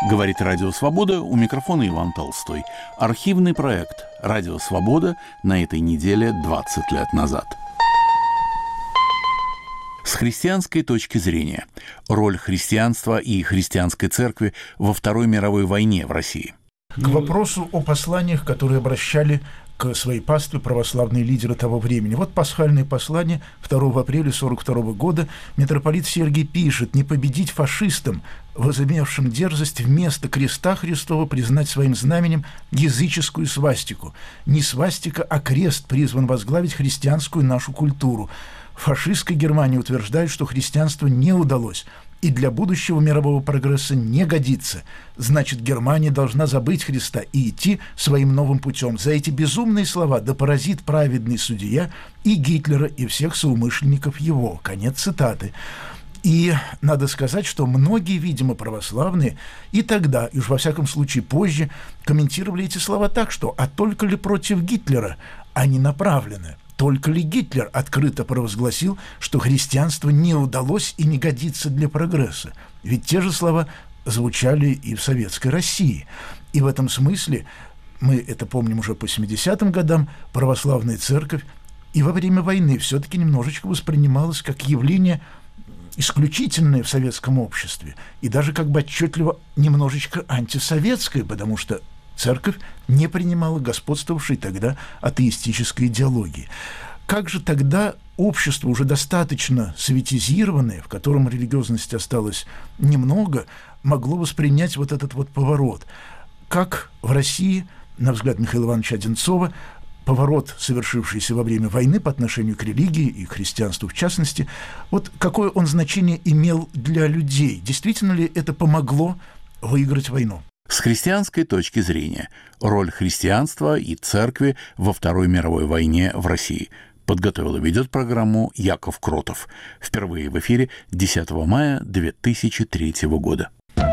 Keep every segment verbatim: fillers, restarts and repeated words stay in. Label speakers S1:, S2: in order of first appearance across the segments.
S1: Говорит Радио Свобода, у микрофона Иван Толстой. Архивный проект «Радио Свобода» на этой неделе двадцать лет назад. С христианской точки зрения. Роль христианства и христианской церкви во Второй мировой войне в России.
S2: К вопросу о посланиях, которые обращали к своей пастве православные лидеры того времени. Вот пасхальное послание второго апреля сорок второго года. Митрополит Сергий пишет: «Не победить фашистам, возымевшим дерзость вместо креста Христова признать своим знаменем языческую свастику. Не свастика, а крест призван возглавить христианскую нашу культуру. Фашистская Германия утверждает, что христианство не удалось и для будущего мирового прогресса не годится. Значит, Германия должна забыть Христа и идти своим новым путем. За эти безумные слова да поразит праведный судья и Гитлера, и всех соумышленников его». Конец цитаты. И надо сказать, что многие, видимо, православные и тогда, и уж во всяком случае позже, комментировали эти слова так, что «а только ли против Гитлера они направлены?» Только ли Гитлер открыто провозгласил, что христианство не удалось и не годится для прогресса? Ведь те же слова звучали и в Советской России. И в этом смысле, мы это помним уже по семидесятым годам, православная церковь и во время войны все-таки немножечко воспринималась как явление исключительное в советском обществе и даже как бы отчетливо немножечко антисоветское, потому что церковь не принимала господствовавшей тогда атеистической идеологии. Как же тогда общество, уже достаточно советизированное, в котором религиозности осталось немного, могло воспринять вот этот вот поворот? Как в России, на взгляд Михаила Ивановича Одинцова, поворот, совершившийся во время войны по отношению к религии и к христианству в частности, вот какое он значение имел для людей? Действительно ли это помогло выиграть войну?
S1: С христианской точки зрения. Роль христианства и церкви во Второй мировой войне в России. Подготовил и ведет программу Яков Кротов. Впервые в эфире десятого мая две тысячи третьего года.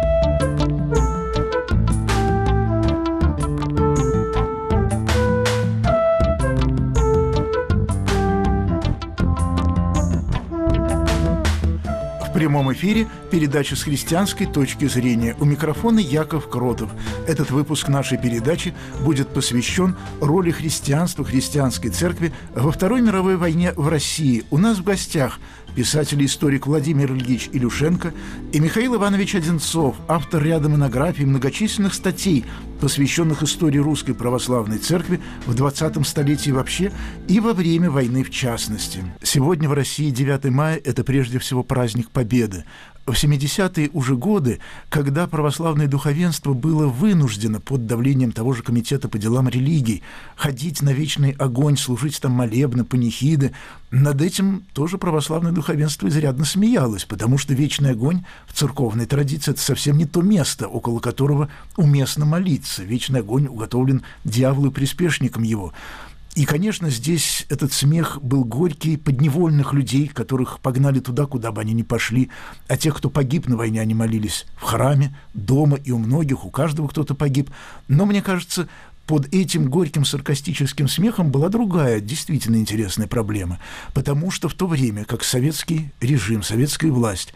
S2: В прямом эфире передача «С христианской точки зрения». У микрофона Яков Кротов. Этот выпуск нашей передачи будет посвящен роли христианства, христианской церкви во Второй мировой войне в России. У нас в гостях писатель и историк Владимир Ильич Илюшенко и Михаил Иванович Одинцов, автор ряда монографий и многочисленных статей, посвященных истории Русской Православной Церкви в двадцатом столетии вообще и во время войны в частности. Сегодня в России девятое мая – это прежде всего праздник Победы. В семидесятые уже годы, когда православное духовенство было вынуждено под давлением того же комитета по делам религий ходить на вечный огонь, служить там молебны, панихиды, над этим тоже православное духовенство изрядно смеялось, потому что вечный огонь в церковной традиции – это совсем не то место, около которого уместно молиться. Вечный огонь уготовлен дьяволу и приспешникам его. И, конечно, здесь этот смех был горький подневольных людей, которых погнали туда, куда бы они ни пошли, а тех, кто погиб на войне, они молились в храме, дома, и у многих, у каждого кто-то погиб. Но, мне кажется, под этим горьким саркастическим смехом была другая, действительно интересная проблема, потому что в то время, как советский режим, советская власть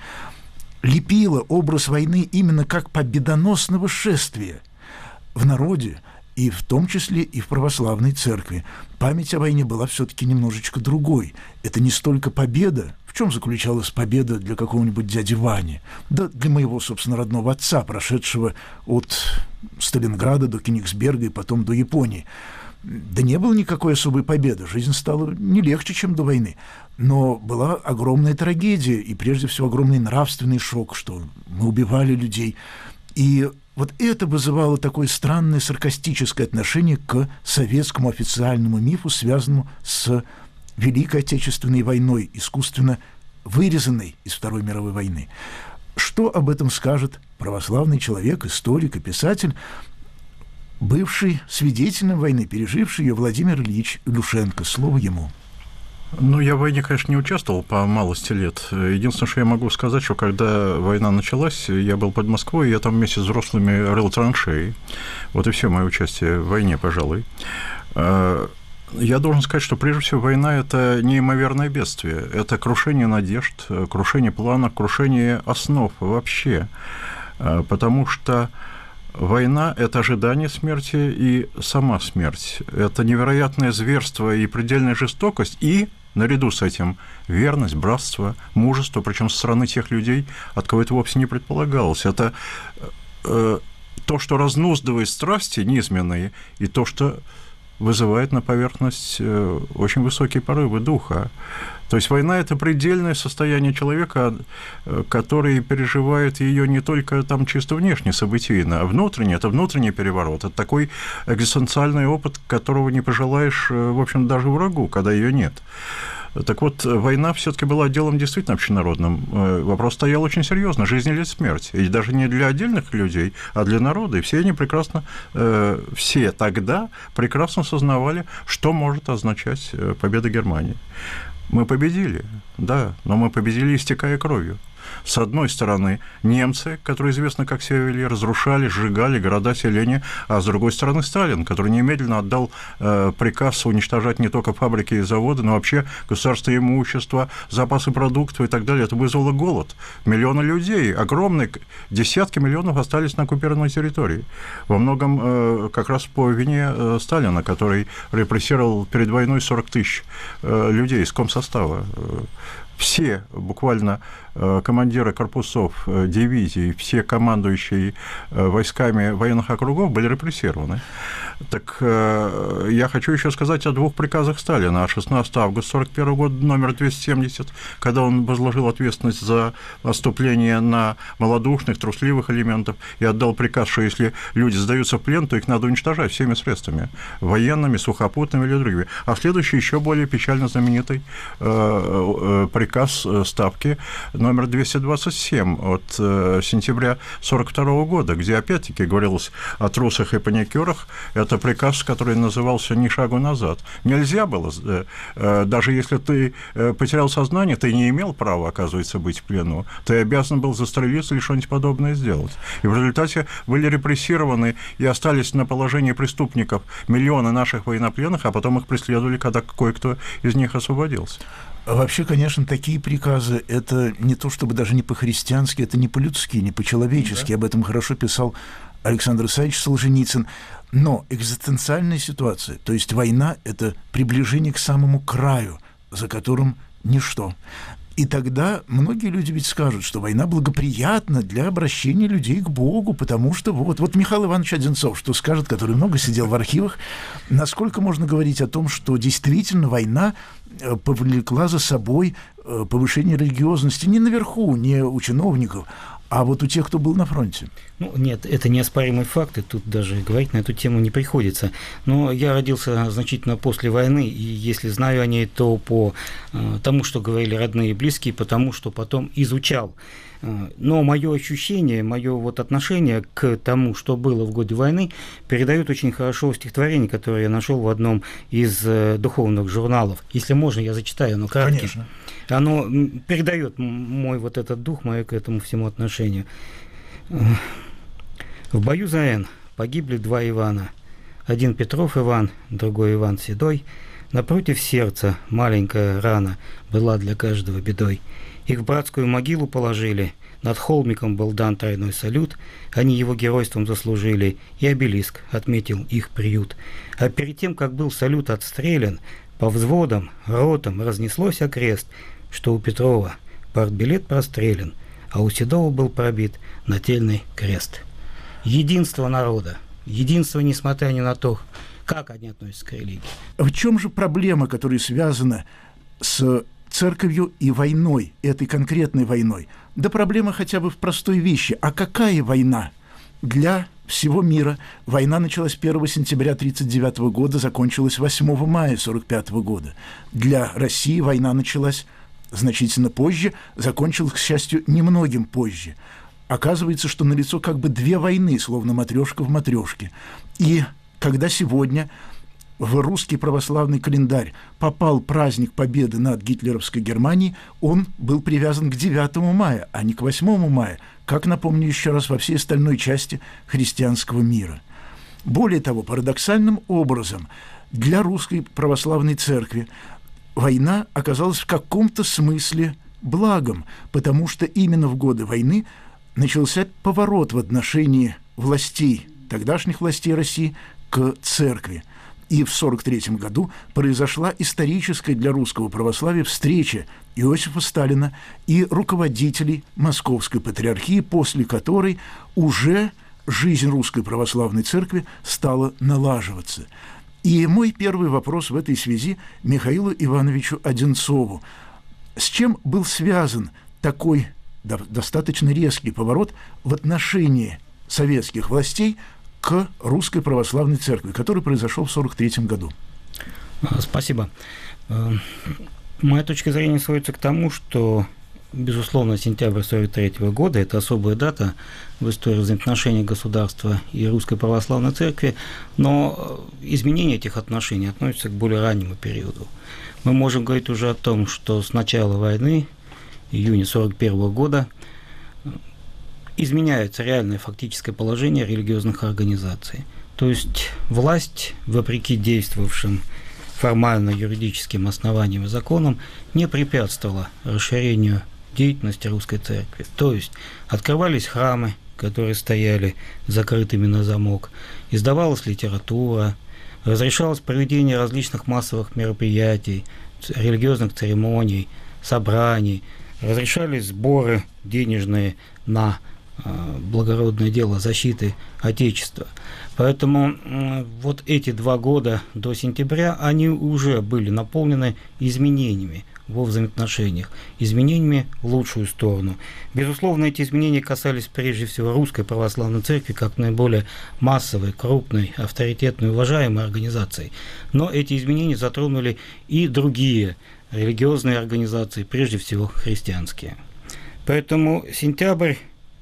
S2: лепила образ войны именно как победоносного шествия в народе, и в том числе и в православной церкви, память о войне была все-таки немножечко другой. Это не столько победа. В чем заключалась победа для какого-нибудь дяди Вани? Да для моего, собственно, родного отца, прошедшего от Сталинграда до Кенигсберга и потом до Японии. Да не было никакой особой победы. Жизнь стала не легче, чем до войны. Но была огромная трагедия и, прежде всего, огромный нравственный шок, что мы убивали людей. И вот это вызывало такое странное саркастическое отношение к советскому официальному мифу, связанному с Великой Отечественной войной, искусственно вырезанной из Второй мировой войны. Что об этом скажет православный человек, историк и писатель, бывший свидетелем войны, переживший ее Владимир Ильич Илюшенко? Слово ему.
S3: Ну, я в войне, конечно, не участвовал по малости лет. Единственное, что я могу сказать, что когда война началась, я был под Москвой, и я там вместе с взрослыми рыл траншеи. Вот и все мое участие в войне, пожалуй. Я должен сказать, что прежде всего война – это неимоверное бедствие. Это крушение надежд, крушение планов, крушение основ вообще. Потому что Война – это ожидание смерти и сама смерть. Это невероятное зверство и предельная жестокость, и, наряду с этим, верность, братство, мужество, причем со стороны тех людей, от кого это вовсе не предполагалось. Это э, то, что разнуздывает страсти низменные, и то, что вызывает на поверхность э, очень высокие порывы духа. То есть война – это предельное состояние человека, который переживает ее не только там чисто внешне, событийно, а внутренне – это внутренний переворот, это такой экзистенциальный опыт, которого не пожелаешь, в общем, даже врагу, когда ее нет. Так вот, война все-таки была делом действительно общенародным. Вопрос стоял очень серьезно: жизнь или смерть. И даже не для отдельных людей, а для народа. И все они прекрасно, все тогда прекрасно сознавали, что может означать победа Германии. Мы победили, да, но мы победили, истекая кровью. С одной стороны, немцы, которые известны как северяне, разрушали, сжигали города, селения, а с другой стороны, Сталин, который немедленно отдал э, приказ уничтожать не только фабрики и заводы, но вообще государственное имущество, запасы продуктов и так далее. Это вызвало голод. Миллионы людей, огромные, десятки миллионов остались на оккупированной территории. Во многом э, как раз по вине э, Сталина, который репрессировал перед войной сорок тысяч э, людей из комсостава. Все буквально командиры корпусов, дивизий, все командующие войсками военных округов были репрессированы. Так я хочу еще сказать о двух приказах Сталина. шестнадцатого августа сорок первого года, номер двести семьдесят, когда он возложил ответственность за наступление на малодушных, трусливых элементов и отдал приказ, что если люди сдаются в плен, то их надо уничтожать всеми средствами, военными, сухопутными или другими. А следующий, еще более печально знаменитый приказ Ставки, номер двести двадцать семь от сентября сорок второго года, где опять-таки говорилось о трусах и паникерах. Это приказ, который назывался «Ни шагу назад». Нельзя было, даже если ты потерял сознание, ты не имел права, оказывается, быть в плену. Ты обязан был застрелиться или что-нибудь подобное сделать. И в результате были репрессированы и остались на положении преступников миллионы наших военнопленных, а потом их преследовали, когда кое-кто из них освободился.
S2: Вообще, конечно, такие приказы – это не то чтобы даже не по-христиански, это не по-людски, не по-человечески. Да. Об этом хорошо писал Александр Исаевич Солженицын. Но экзистенциальная ситуация, то есть война – это приближение к самому краю, за которым ничто. И тогда многие люди ведь скажут, что война благоприятна для обращения людей к Богу, потому что вот, вот Михаил Иванович Одинцов, что скажет, который много сидел в архивах, насколько можно говорить о том, что действительно война повлекла за собой повышение религиозности не наверху, не у чиновников, а вот у тех, кто был на фронте.
S4: Ну, нет, это неоспоримый факт, и тут даже говорить на эту тему не приходится. Но я родился значительно после войны, и если знаю о ней, то по э, тому, что говорили родные и близкие, потому что потом изучал. Но мое ощущение, мое вот отношение к тому, что было в годы войны, передает очень хорошо стихотворение, которое я нашел в одном из э, духовных журналов. Если можно, я зачитаю, оно краткое.
S2: Конечно.
S4: Оно передает мой вот этот дух, мое к этому всему отношению. В бою за Н погибли два Ивана. Один Петров Иван, другой Иван Седой. Напротив сердца маленькая рана была для каждого бедой. Их в братскую могилу положили, над холмиком был дан тройной салют, они его геройством заслужили, и обелиск отметил их приют. А перед тем, как был салют отстрелян, по взводам, ротам разнеслось окрест, что у Петрова партбилет прострелен, а у Седова был пробит нательный крест. Единство народа, единство, несмотря ни на то, как они относятся к религии.
S2: В чем же проблема, которая связана с церковью и войной, этой конкретной войной? Да проблема хотя бы в простой вещи. А какая война? Для всего мира война началась первого сентября тысяча девятьсот тридцать девятого года, закончилась восьмого мая сорок пятого года. Для России война началась значительно позже, закончилась, к счастью, немногим позже. Оказывается, что налицо как бы две войны, словно матрешка в матрешке. И когда сегодня в русский православный календарь попал праздник Победы над гитлеровской Германией, он был привязан к девятому мая, а не к восьмому мая, как, напомню еще раз, во всей остальной части христианского мира. Более того, парадоксальным образом для русской православной церкви война оказалась в каком-то смысле благом, потому что именно в годы войны начался поворот в отношении властей, тогдашних властей России, к церкви. И в сорок третьем году произошла историческая для русского православия встреча Иосифа Сталина и руководителей Московской патриархии, после которой уже жизнь Русской Православной Церкви стала налаживаться. И мой первый вопрос в этой связи Михаилу Ивановичу Одинцову. С чем был связан такой достаточно резкий поворот в отношении советских властей к Русской Православной Церкви, который произошел в сорок третьем году?
S4: Спасибо. Моя точка зрения сводится к тому, что, безусловно, сентябрь сорок третьего года – это особая дата в истории взаимоотношений государства и Русской Православной Церкви, но изменение этих отношений относится к более раннему периоду. Мы можем говорить уже о том, что с начала войны, июня сорок первого года, изменяется реальное фактическое положение религиозных организаций. То есть власть, вопреки действовавшим формально юридическим основаниям и законам, не препятствовала расширению деятельности Русской Церкви. То есть открывались храмы, которые стояли закрытыми на замок, издавалась литература, разрешалось проведение различных массовых мероприятий, религиозных церемоний, собраний, разрешались сборы денежные на благородное дело защиты Отечества. Поэтому вот эти два года до сентября, они уже были наполнены изменениями во взаимоотношениях, изменениями в лучшую сторону. Безусловно, эти изменения касались прежде всего Русской Православной Церкви, как наиболее массовой, крупной, авторитетной, уважаемой организации. Но эти изменения затронули и другие религиозные организации, прежде всего христианские. Поэтому сентябрь,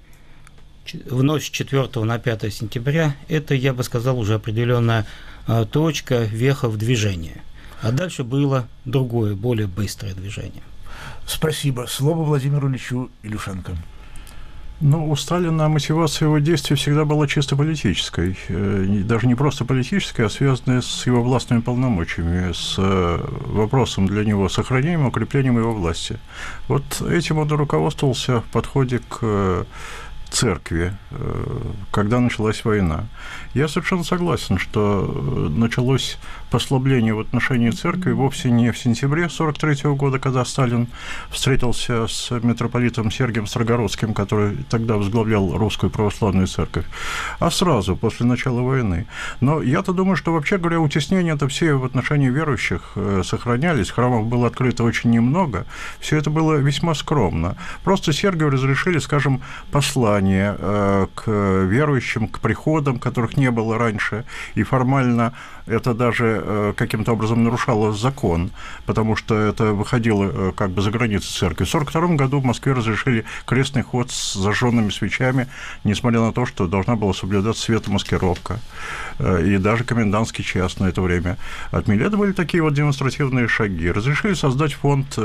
S4: в ночь с четвёртого на пятое сентября, это, я бы сказал, уже определенная точка, веха в движении. А дальше было другое, более быстрое движение.
S2: Спасибо. Слово Владимиру Ильичу Илюшенко.
S3: Ну, у Сталина мотивация его действий всегда была чисто политической. Даже не просто политической, а связанная с его властными полномочиями, с вопросом для него сохранением и укреплением его власти. Вот этим он и руководствовался в подходе к церкви, когда началась война. Я совершенно согласен, что началось послабление в отношении церкви вовсе не в сентябре сорок третьего года, когда Сталин встретился с митрополитом Сергием Строгородским, который тогда возглавлял Русскую Православную Церковь, а сразу, после начала войны. Но я-то думаю, что, вообще говоря, утеснения это все в отношении верующих сохранялись, храмов было открыто очень немного, все это было весьма скромно. Просто Сергию разрешили, скажем, послание к верующим, к приходам, которых не было раньше, и формально это даже каким-то образом нарушало закон, потому что это выходило как бы за границы церкви. В сорок втором году в Москве разрешили крестный ход с зажженными свечами, несмотря на то, что должна была соблюдаться светомаскировка, и даже комендантский час на это время отменили. Это были такие вот демонстративные шаги. Разрешили создать фонд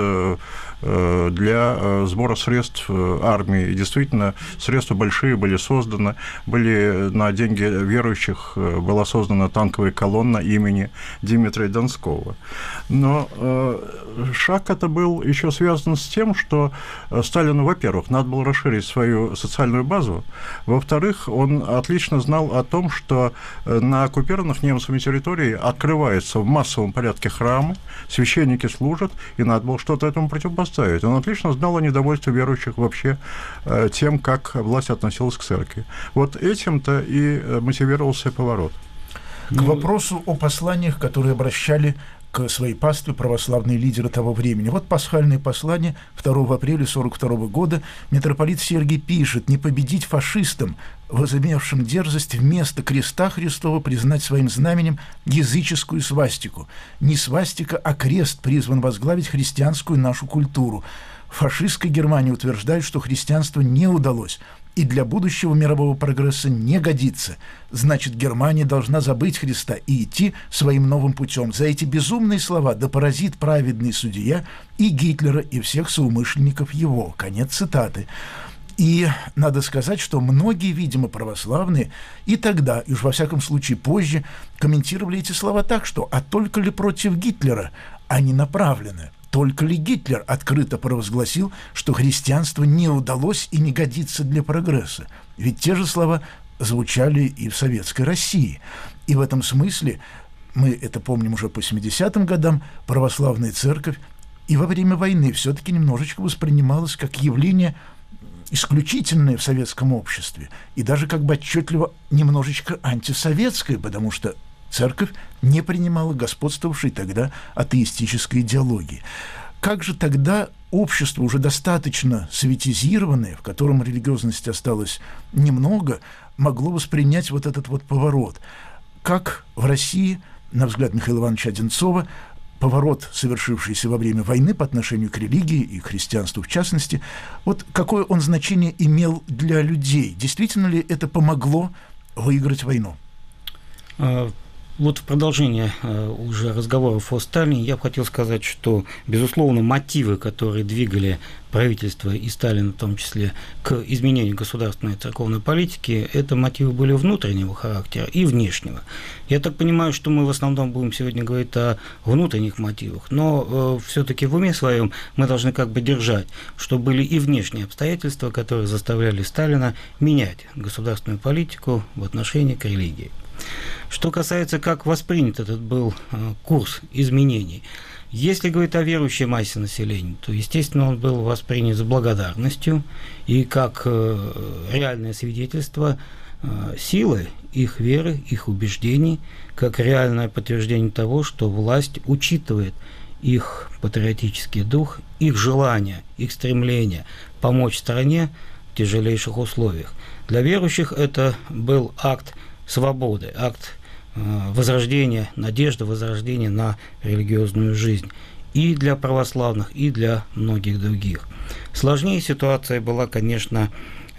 S3: для сбора средств армии, и действительно средства большие были созданы, были на деньги верующих, была создана танковая колонна имени Дмитрия Донского. Но э, шаг это был еще связан с тем, что Сталину, во-первых, надо было расширить свою социальную базу, во-вторых, он отлично знал о том, что на оккупированных немцами территории открываются в массовом порядке храмы, священники служат, и надо было что-то этому противопоставить. Он отлично знал о недовольстве верующих вообще э, тем, как власть относилась к церкви. Вот этим-то и мотивировался поворот.
S2: К вопросу о посланиях, которые обращали к своей пастве православные лидеры того времени. Вот пасхальное послание второго апреля сорок второго года. Митрополит Сергий пишет: «Не победить фашистам, возымевшим дерзость вместо креста Христова признать своим знаменем языческую свастику. Не свастика, а крест призван возглавить христианскую нашу культуру. Фашистская Германия утверждает, что христианство не удалось и для будущего мирового прогресса не годится. Значит, Германия должна забыть Христа и идти своим новым путем. За эти безумные слова да поразит праведный судья и Гитлера, и всех соумышленников его». Конец цитаты. И надо сказать, что многие, видимо, православные и тогда, и уж во всяком случае позже, комментировали эти слова так, что «а только ли против Гитлера они направлены?» Только ли Гитлер открыто провозгласил, что христианство не удалось и не годится для прогресса? Ведь те же слова звучали и в Советской России. И в этом смысле, мы это помним уже по семидесятым годам, православная церковь и во время войны все-таки немножечко воспринималась как явление исключительное в советском обществе, и даже как бы отчетливо немножечко антисоветское, потому что церковь не принимала господствовавшей тогда атеистической идеологии. Как же тогда общество, уже достаточно советизированное, в котором религиозности осталось немного, могло воспринять вот этот вот поворот? Как в России, на взгляд Михаила Ивановича Одинцова, поворот, совершившийся во время войны по отношению к религии и к христианству в частности, вот какое он значение имел для людей? Действительно ли это помогло выиграть войну?
S4: Вот в продолжение уже разговоров о Сталине я бы хотел сказать, что, безусловно, мотивы, которые двигали правительство и Сталина, в том числе, к изменению государственной и церковной политики, это мотивы были внутреннего характера и внешнего. Я так понимаю, что мы в основном будем сегодня говорить о внутренних мотивах, но э, все-таки в уме своем мы должны как бы держать, что были и внешние обстоятельства, которые заставляли Сталина менять государственную политику в отношении к религии. Что касается, как воспринят этот был курс изменений, если говорить о верующей массе населения, то, естественно, он был воспринят с благодарностью и как реальное свидетельство силы их веры, их убеждений, как реальное подтверждение того, что власть учитывает их патриотический дух, их желание, их стремление помочь стране в тяжелейших условиях. Для верующих это был акт свободы, акт возрождения, надежды возрождения на религиозную жизнь и для православных, и для многих других. Сложнее ситуация была, конечно,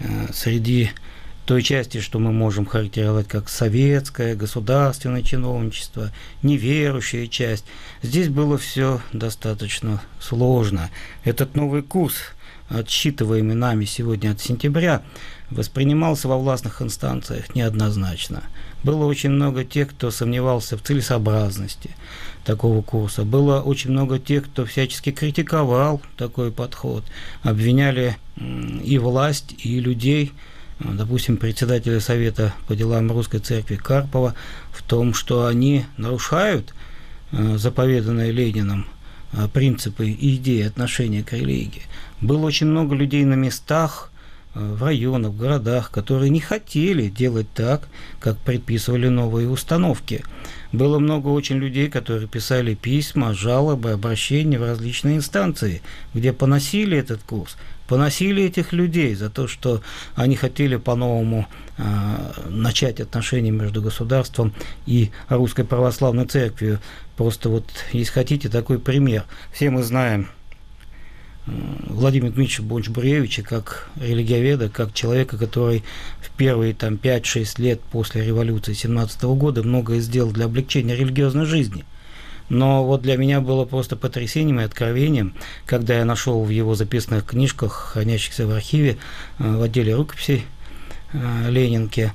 S4: среди той части, что мы можем характеризовать как советское, государственное чиновничество, неверующая часть. Здесь было все достаточно сложно. Этот новый курс, отсчитываемый нами сегодня от сентября, воспринимался во властных инстанциях неоднозначно. Было очень много тех, кто сомневался в целесообразности такого курса. Было очень много тех, кто всячески критиковал такой подход, обвиняли и власть, и людей, допустим, председателя Совета по делам Русской Церкви Карпова, в том, что они нарушают заповеданные Лениным принципы и идеи отношения к религии. Было очень много людей на местах, в районах, в городах, которые не хотели делать так, как предписывали новые установки. Было много очень людей, которые писали письма, жалобы, обращения в различные инстанции, где поносили этот курс, поносили этих людей за то, что они хотели по-новому э, начать отношения между государством и Русской Православной Церковью. Просто вот, если хотите, такой пример. Все мы знаем Владимира Дмитриевича Бонч-Буревича как религиоведа, как человека, который в первые там, пять-шесть лет после революции семнадцатого года многое сделал для облегчения религиозной жизни. Но вот для меня было просто потрясением и откровением, когда я нашел в его записных книжках, хранящихся в архиве, в отделе рукописей Ленинки,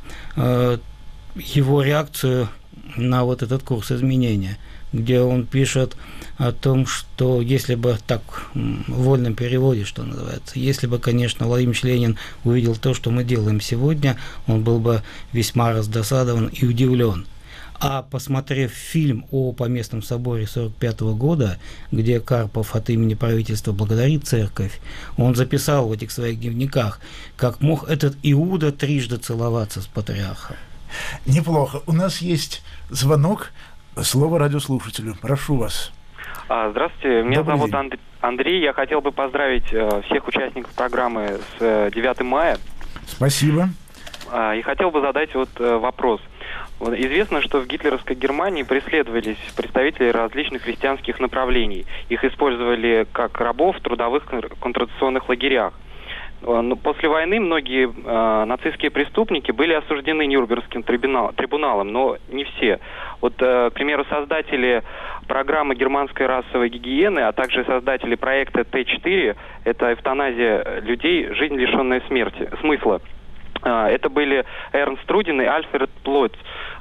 S4: его реакцию на вот этот курс изменения, где он пишет о том, что если бы, так, в вольном переводе, что называется, если бы, конечно, Владимир Ильич Ленин увидел то, что мы делаем сегодня, он был бы весьма раздосадован и удивлен. А посмотрев фильм о Поместном соборе сорок пятого года, где Карпов от имени правительства благодарит церковь, он записал в этих своих дневниках, как мог этот Иуда трижды целоваться с патриархом.
S2: Неплохо. У нас есть звонок. Слово радиослушателю. Прошу вас.
S5: Здравствуйте, меня
S2: Добрый
S5: зовут
S2: день.
S5: Андрей. Я хотел бы поздравить всех участников программы с девятым мая.
S2: Спасибо.
S5: И хотел бы задать вот вопрос. Известно, что в гитлеровской Германии преследовались представители различных христианских направлений. Их использовали как рабов в трудовых концентрационных лагерях. Но после войны многие э, нацистские преступники были осуждены Нюрнбергским трибунал, трибуналом, но не все. Вот, э, к примеру, создатели программы германской расовой гигиены, а также создатели проекта Т четыре, это эвтаназия людей, жизнь, лишенная смерти, смысла. Э, это были Эрнст Рудин и Альфред Плотц.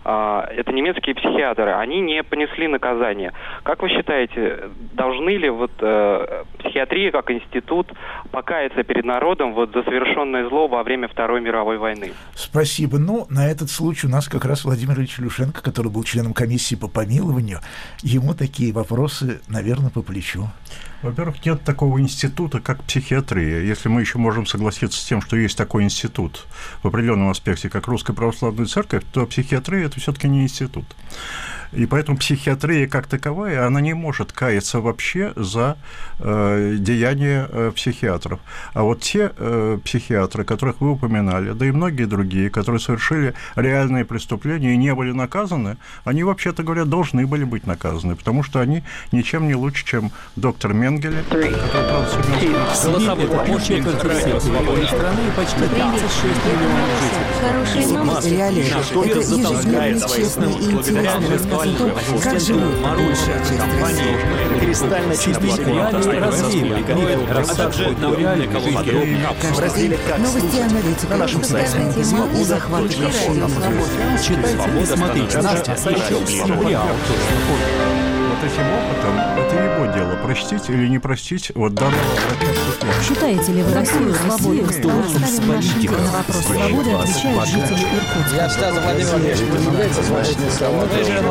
S5: это немецкие психиатры, они не понесли наказание. Как вы считаете, должны ли вот психиатрия как институт покаяться перед народом вот за совершенное зло во время Второй мировой войны?
S2: Спасибо. Ну, на этот случай у нас как раз Владимир Ильич Илюшенко, который был членом комиссии по помилованию, ему такие вопросы, наверное, по плечу.
S3: Во-первых, нет такого института, как психиатрия. Если мы еще можем согласиться с тем, что есть такой институт в определенном аспекте, как Русская Православная Церковь, то психиатрия – это все-таки не институт. И поэтому психиатрия как таковая, она не может каяться вообще за э, деяния э, психиатров. А вот те э, психиатры, которых вы упоминали, да и многие другие, которые совершили реальные преступления и не были наказаны, они, вообще-то говоря, должны были быть наказаны, потому что они ничем не лучше, чем доктор Менгеле, который, правда,
S6: голосовой помощник радио «Свобода» страны почти тридцать шесть миллионов жителей.
S7: Хорошие новости. Реалии. Это ежедневный, честный и интересный рассказ о том, как живут большая часть России.
S6: Кристально чистый реалии развеивали, а также на реалии
S7: Каждый день новости аналитика, экспертные темы и захватывающие информацию.
S6: Читайте, смотрите на сайте «Сериал».
S3: Вот этим опытом это его дело, простить или не простить вот данного преступления.
S8: Считаете ли вы Россию свободной страной? Ставим наш эфир на вопрос свободы, отвечают жители Иркутска.
S9: Я Стас Владимирович, является значительной страной.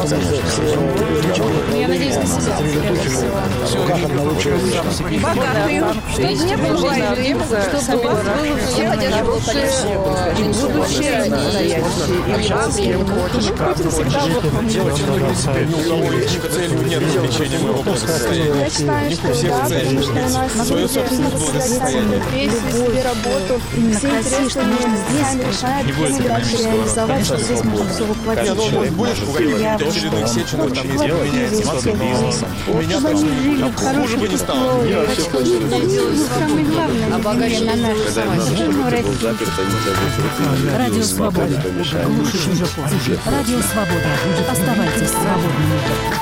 S10: Я надеюсь на себя.
S9: Как одна лучшая личность.
S10: Богатый. Чтобы не было войны, чтобы у вас было все поддерживавшие будущее, настоящее.
S11: Я считаю, что да, потому что у нас свое собственное благосостояние, любовь, работу, все интересы, что нужно здесь решать, задачи реализовать, что здесь можно все воплотить. Я чтобы они жили в хороших условиях, самое главное, например, на нашей стране, России.
S8: Радио «Свобода». Радио «Свобода». Оставайтесь свободными.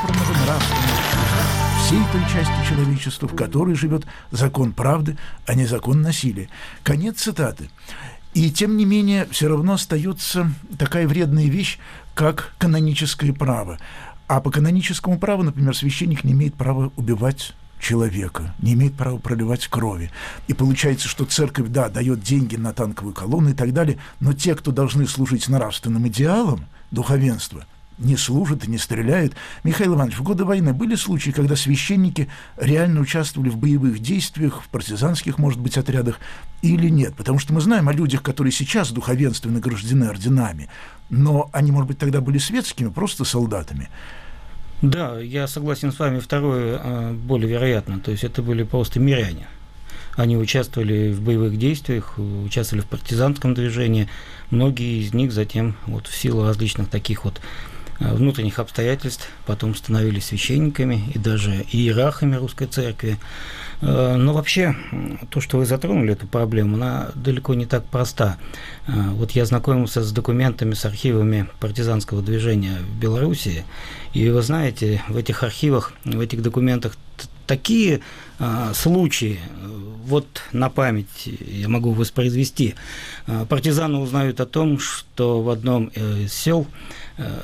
S2: Всей той части человечества, в которой живет закон правды, а не закон насилия. Конец цитаты. И тем не менее, все равно остается такая вредная вещь, как каноническое право. А по каноническому праву, например, священник не имеет права убивать человека, не имеет права проливать крови. И получается, что церковь, да, дает деньги на танковые колонны и так далее, но те, кто должны служить нравственным идеалам духовенства, не служат и не стреляют. Михаил Иванович, в годы войны были случаи, когда священники реально участвовали в боевых действиях, в партизанских, может быть, отрядах или нет? Потому что мы знаем о людях, которые сейчас в духовенстве награждены орденами, но они, может быть, тогда были светскими, просто солдатами.
S4: Да, я согласен с вами, второе более вероятно, то есть это были просто миряне. Они участвовали в боевых действиях, участвовали в партизанском движении, многие из них затем вот в силу различных таких вот внутренних обстоятельств потом становились священниками и даже иерархами Русской Церкви. Но вообще, то, что вы затронули эту проблему, она далеко не так проста. Вот я знакомился с документами, с архивами партизанского движения в Белоруссии, и вы знаете, в этих архивах, в этих документах такие а, случаи, вот на память я могу воспроизвести. А, партизаны узнают о том, что в одном из сел а,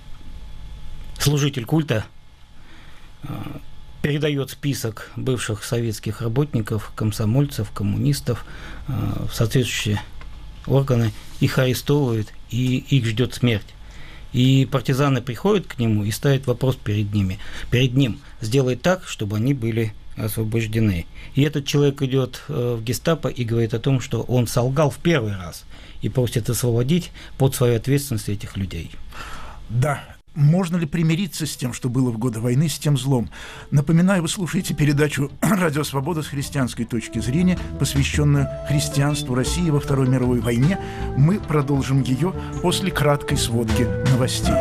S4: служитель культа а, передает список бывших советских работников, комсомольцев, коммунистов а, в соответствующие органы, их арестовывают, и их ждет смерть. И партизаны приходят к нему и ставят вопрос перед ними, перед ним, сделать так, чтобы они были освобождены. И этот человек идет в гестапо и говорит о том, что он солгал в первый раз и просит освободить под свою ответственность этих людей.
S2: Да. Можно ли примириться с тем, что было в годы войны, с тем злом? Напоминаю, вы слушаете передачу «Радио Свобода» с христианской точки зрения, посвященную христианству России во Второй мировой войне. Мы продолжим ее после краткой сводки новостей.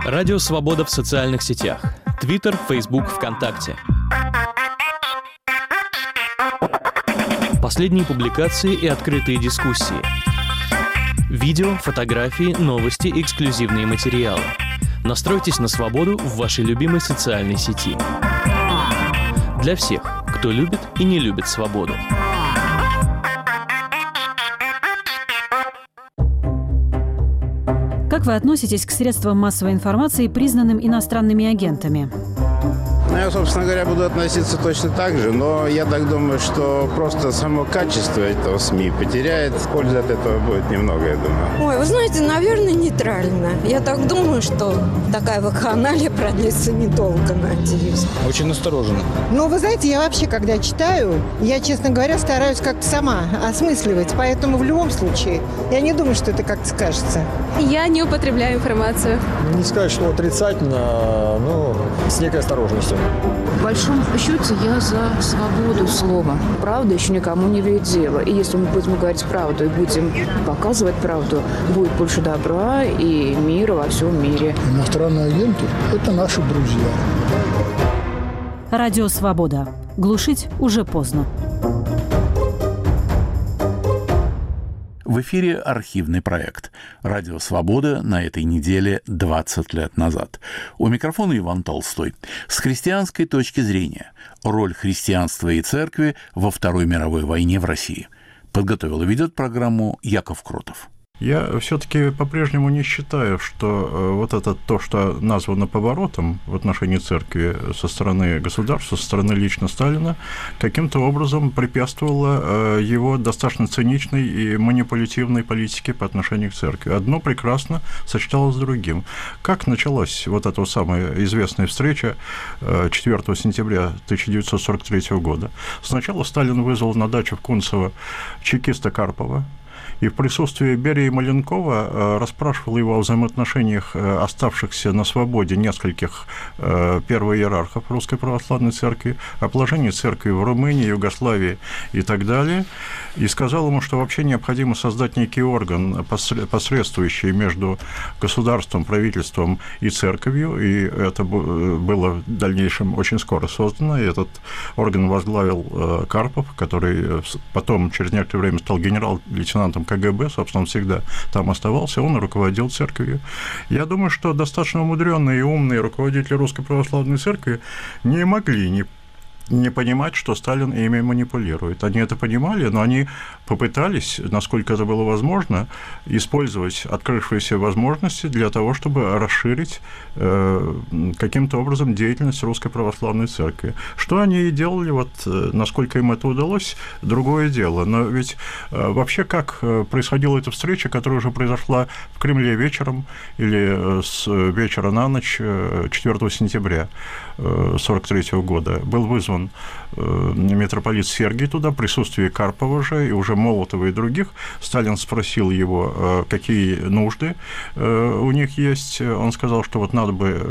S12: Радио «Свобода» в социальных сетях. Твиттер, Фейсбук, ВКонтакте. Последние публикации и открытые дискуссии. Видео, фотографии, новости, эксклюзивные материалы. Настройтесь на свободу в вашей любимой социальной сети. Для всех, кто любит и не любит свободу.
S8: Как вы относитесь к средствам массовой информации, признанным иностранными агентами?
S13: Ну, я, собственно говоря, буду относиться точно так же, но я так думаю, что просто само качество этого СМИ потеряет. Пользы от этого будет немного, я думаю.
S14: Ой, вы знаете, наверное, нейтрально. Я так думаю, что такая вакханалия продлится недолго, надеюсь.
S15: Очень настороженно.
S16: Ну, вы знаете, я вообще, когда читаю, я, честно говоря, стараюсь как-то сама осмысливать. Поэтому в любом случае, я не думаю, что это как-то скажется.
S17: Я не употребляю информацию.
S15: Не сказать, что отрицательно, но с некой осторожностью.
S18: В большом счете я за свободу слова. Правда еще никому не вредила. И если мы будем говорить правду и будем показывать правду, будет больше добра и мира во всем мире.
S19: Иностранные агенты – это наши друзья.
S8: Радио «Свобода». Глушить уже поздно.
S1: В эфире архивный проект «Радио Свобода» на этой неделе двадцать лет назад. У микрофона Иван Толстой. С христианской точки зрения роль христианства и церкви во Второй мировой войне в России. Подготовил и ведет программу Яков Кротов.
S3: Я все-таки по-прежнему не считаю, что вот это то, что названо поворотом в отношении церкви со стороны государства, со стороны лично Сталина, каким-то образом препятствовало его достаточно циничной и манипулятивной политике по отношению к церкви. Одно прекрасно сочеталось с другим. Как началась вот эта самая известная встреча четвёртого сентября тысяча девятьсот сорок третьего года? Сначала Сталин вызвал на дачу в Кунцево чекиста Карпова, и в присутствии Берии и Маленкова расспрашивал его о взаимоотношениях оставшихся на свободе нескольких первоиерархов Русской Православной Церкви, о положении церкви в Румынии, Югославии и так далее, и сказал ему, что вообще необходимо создать некий орган, посредствующий между государством, правительством и церковью, и это было в дальнейшем очень скоро создано, и этот орган возглавил Карпов, который потом, через некоторое время, стал генерал-лейтенантом КГБ, собственно, он всегда там оставался, он руководил церковью. Я думаю, что достаточно умудренные и умные руководители Русской Православной Церкви не могли не не понимать, что Сталин ими манипулирует. Они это понимали, но они попытались, насколько это было возможно, использовать открывшиеся возможности для того, чтобы расширить э, каким-то образом деятельность Русской Православной Церкви. Что они и делали, вот, насколько им это удалось, другое дело. Но ведь э, вообще как происходила эта встреча, которая уже произошла в Кремле вечером или с вечера на ночь четвёртого сентября сорок третьего года, был вызван митрополит Сергий туда, в присутствии Карпова же, и уже Молотова и других. Сталин спросил его, какие нужды у них есть. Он сказал, что вот надо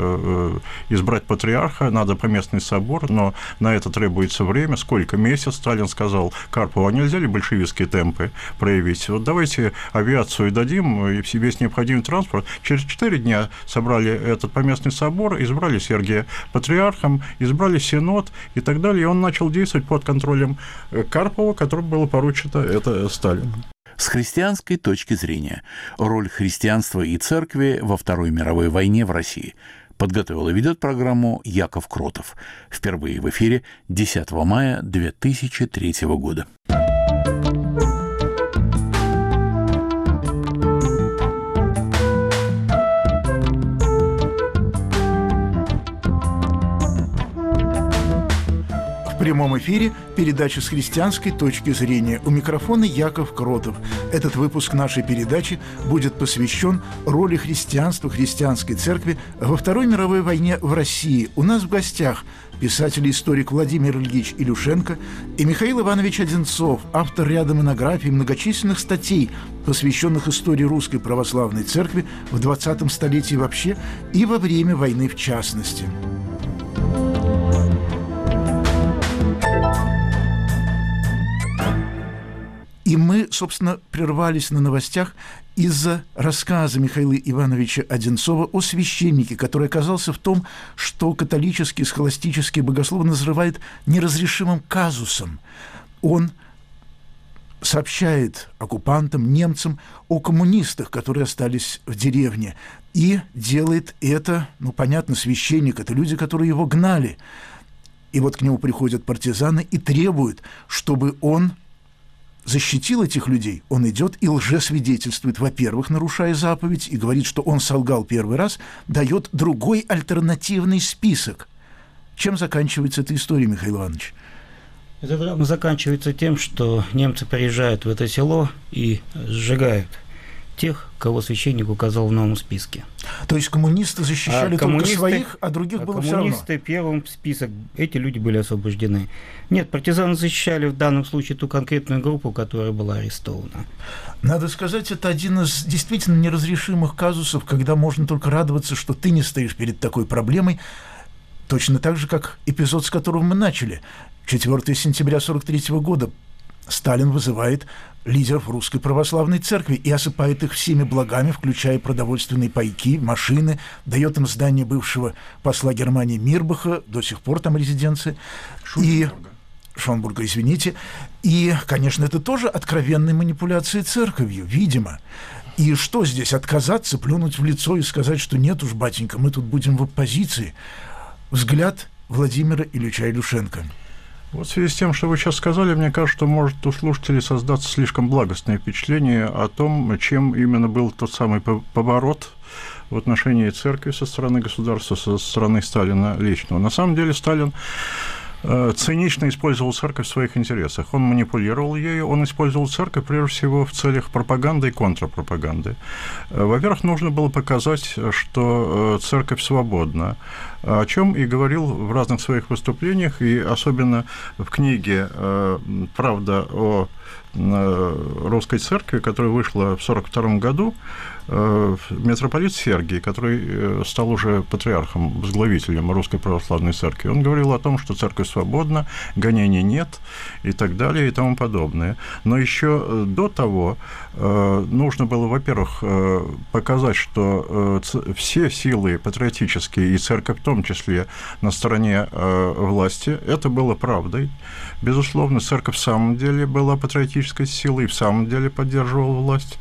S3: бы избрать патриарха, надо поместный собор, но на это требуется время. Сколько? Месяц? Сталин сказал Карпову, а нельзя ли большевистские темпы проявить? Вот давайте авиацию дадим и весь необходимый транспорт. Через четыре дня собрали этот поместный собор, избрали Сергия патриархом, избрали синод и так далее. И он начал действовать под контролем Карпова, которому было поручено это Сталину.
S1: С христианской точки зрения роль христианства и церкви во Второй мировой войне в России. Подготовил и ведет программу Яков Кротов. Впервые в эфире десятого мая две тысячи третьего года.
S2: В прямом эфире передача с христианской точки зрения. У микрофона Яков Кротов. Этот выпуск нашей передачи будет посвящен роли христианства, христианской церкви во Второй мировой войне в России. У нас в гостях писатель и историк Владимир Ильич Илюшенко и Михаил Иванович Одинцов, автор ряда монографий и многочисленных статей, посвященных истории Русской Православной Церкви в двадцатом столетии вообще и во время войны в частности. И мы, собственно, прервались на новостях из-за рассказа Михаила Ивановича Одинцова о священнике, который оказался в том, что католические, схоластические богословы называют неразрешимым казусом. Он сообщает оккупантам, немцам о коммунистах, которые остались в деревне, и делает это, ну, понятно, священник, это люди, которые его гнали. И вот к нему приходят партизаны и требуют, чтобы он защитил этих людей. Он идет и лжесвидетельствует, во-первых, нарушая заповедь, и говорит, что он солгал первый раз, дает другой альтернативный список. Чем заканчивается эта история, Михаил Иванович?
S4: Эта драма заканчивается тем, что немцы приезжают в это село и сжигают тех, кого священник указал в новом списке.
S2: То есть коммунисты защищали
S4: а
S2: только коммунисты, своих, а других а было все равно?
S4: Коммунисты первым список, эти люди были освобождены. Нет, партизаны защищали в данном случае ту конкретную группу, которая была арестована.
S2: Надо сказать, это один из действительно неразрешимых казусов, когда можно только радоваться, что ты не стоишь перед такой проблемой, точно так же, как эпизод, с которого мы начали. четвёртого сентября сорок третьего года Сталин вызывает лидеров Русской Православной Церкви и осыпает их всеми благами, включая продовольственные пайки, машины, дает им здание бывшего посла Германии Мирбаха, до сих пор там резиденция, и Шонбурга, извините. И, конечно, это тоже откровенная манипуляция церковью, видимо. И что здесь, отказаться, плюнуть в лицо и сказать, что нет уж, батенька, мы тут будем в оппозиции? Взгляд Владимира Ильича Илюшенко.
S3: Вот в связи с тем, что вы сейчас сказали, мне кажется, что может у слушателей создаться слишком благостное впечатление о том, чем именно был тот самый поворот в отношении церкви со стороны государства, со стороны Сталина личного. На самом деле Сталин цинично использовал церковь в своих интересах. Он манипулировал ею, он использовал церковь, прежде всего, в целях пропаганды и контрпропаганды. Во-первых, нужно было показать, что церковь свободна, о чем и говорил в разных своих выступлениях, и особенно в книге «Правда о русской церкви», которая вышла в сорок втором году, митрополит Сергий, который стал уже патриархом, возглавителем Русской Православной Церкви, он говорил о том, что церковь свободна, гонений нет и так далее и тому подобное. Но еще до того нужно было, во-первых, показать, что все силы патриотические, и церковь в том числе, на стороне власти, это было правдой. Безусловно, церковь в самом деле была патриотической силой и в самом деле поддерживала власть.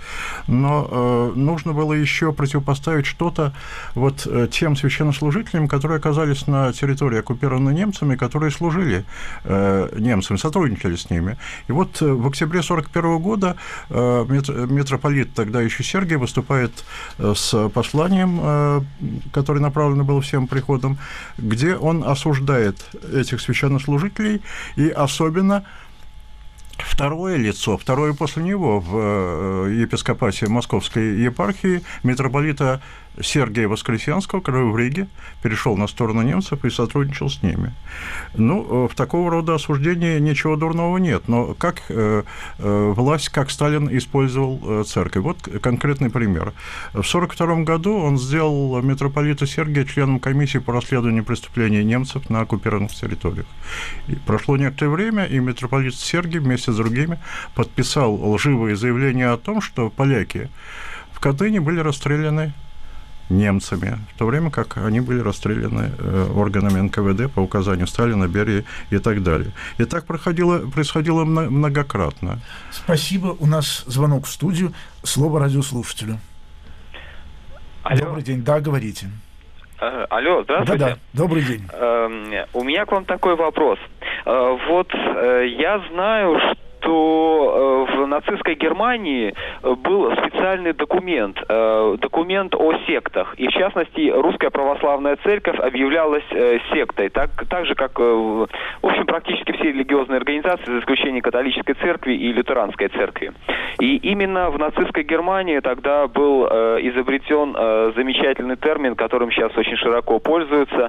S3: Но нужно было еще противопоставить что-то вот тем священнослужителям, которые оказались на территории, оккупированной немцами, которые служили э, немцам, сотрудничали с ними. И вот в октябре сорок первого года э, митрополит, тогда еще Сергий, выступает с посланием, э, которое направлено было всем приходам, где он осуждает этих священнослужителей, и особенно второе лицо, второе после него в епископате Московской епархии, митрополита Сергия Воскресенского, который в Риге перешел на сторону немцев и сотрудничал с ними. Ну, в такого рода осуждении ничего дурного нет, но как э, э, власть, как Сталин использовал э, церковь. Вот конкретный пример. В сорок втором году он сделал митрополита Сергия членом комиссии по расследованию преступлений немцев на оккупированных территориях. И прошло некоторое время, и митрополит Сергий вместе с другими подписал лживые заявления о том, что поляки в Катыни были расстреляны немцами, в то время как они были расстреляны органами эн ка вэ дэ по указанию Сталина, Берии и так далее. И так происходило, происходило многократно.
S2: Спасибо. У нас звонок в студию. Слово радиослушателю.
S5: Алло.
S2: Добрый день. Да, говорите.
S5: Э, алло, здравствуйте.
S2: Да-да, добрый день.
S5: Э, у меня к вам такой вопрос. Э, вот э, я знаю, что что в нацистской Германии был специальный документ, документ о сектах. И, в частности, Русская Православная Церковь объявлялась сектой, так, так же, как, в общем, практически все религиозные организации, за исключением католической церкви и лютеранской церкви. И именно в нацистской Германии тогда был изобретен замечательный термин, которым сейчас очень широко пользуются.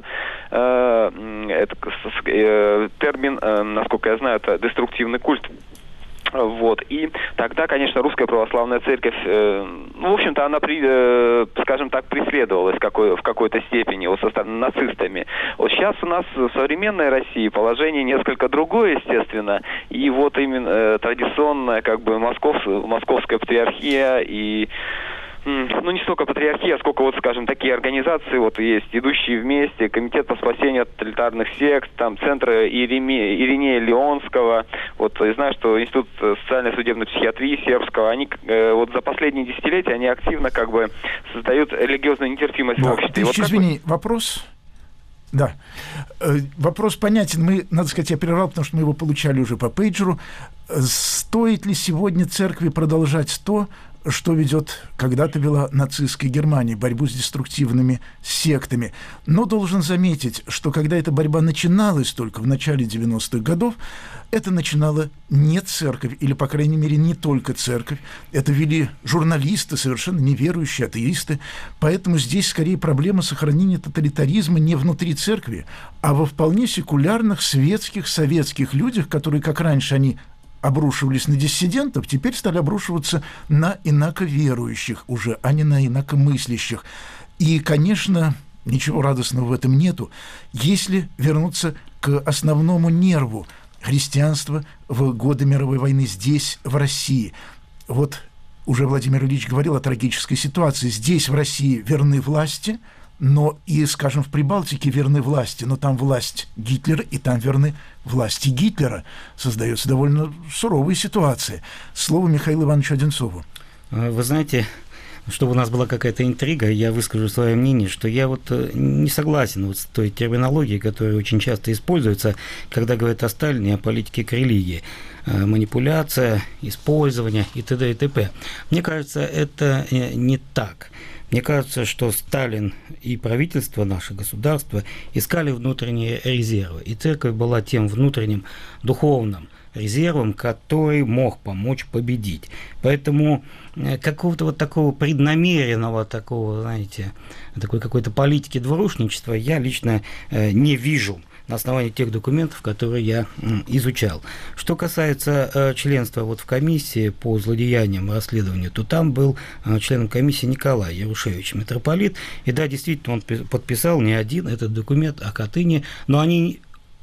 S5: Это термин, насколько я знаю, это деструктивный культ. Вот. И тогда, конечно, русская православная церковь, э, ну, в общем-то, она, при, э, скажем так, преследовалась какой, в какой-то степени вот, со стороны нацистами. Вот сейчас у нас в современной России положение несколько другое, естественно. И вот именно э, традиционная, как бы, москов, московская патриархия и... Ну, не столько патриархия, сколько, вот, скажем, такие организации, вот, есть «Идущие вместе», Комитет по спасению от тоталитарных сект, там, Центр Иереме, Иринея Леонского, вот, и знаю, что Институт социальной судебной психиатрии Сербского, они, э, вот, за последние десятилетия, они активно, как бы, создают религиозную нетерпимость
S2: да,
S5: в обществе.
S2: Вот извини, вы... вопрос... Да. Вопрос понятен. Мы, надо сказать, я прервал, потому что мы его получали уже по пейджеру. Стоит ли сегодня церкви продолжать то, что ведет, когда-то вела нацистская Германия, борьбу с деструктивными сектами? Но должен заметить, что когда эта борьба начиналась только в начале девяностых годов, это начинала не церковь, или, по крайней мере, не только церковь. Это вели журналисты, совершенно неверующие, атеисты. Поэтому здесь скорее проблема сохранения тоталитаризма не внутри церкви, а во вполне секулярных, светских, советских людях, которые, как раньше они обрушивались на диссидентов, теперь стали обрушиваться на инаковерующих уже, а не на инакомыслящих. И, конечно, ничего радостного в этом нету, если вернуться к основному нерву христианства в годы мировой войны здесь, в России. Вот уже Владимир Ильич говорил о трагической ситуации. Здесь, в России, верны власти, но и, скажем, в Прибалтике верны власти, но там власть Гитлера, и там верны власти Гитлера. Создается довольно суровая ситуация. Слово Михаилу Ивановичу Одинцову.
S4: Вы знаете, чтобы у нас была какая-то интрига, я выскажу свое мнение, что я вот не согласен вот с той терминологией, которая очень часто используется, когда говорят о Сталине, о политике к религии. Манипуляция, использование и т.д. и т.п. Мне кажется, это не так. Мне кажется, что Сталин и правительство, наше государство, искали внутренние резервы. И церковь была тем внутренним духовным резервом, который мог помочь победить. Поэтому какого-то вот такого преднамеренного, такого, знаете, такой какой-то политики двурушничества я лично не вижу на основании тех документов, которые я изучал. Что касается э, членства вот в комиссии по злодеяниям и расследованию, то там был э, членом комиссии Николай Ярушевич, митрополит, и да, действительно, он подписал не один этот документ о Катыни, но они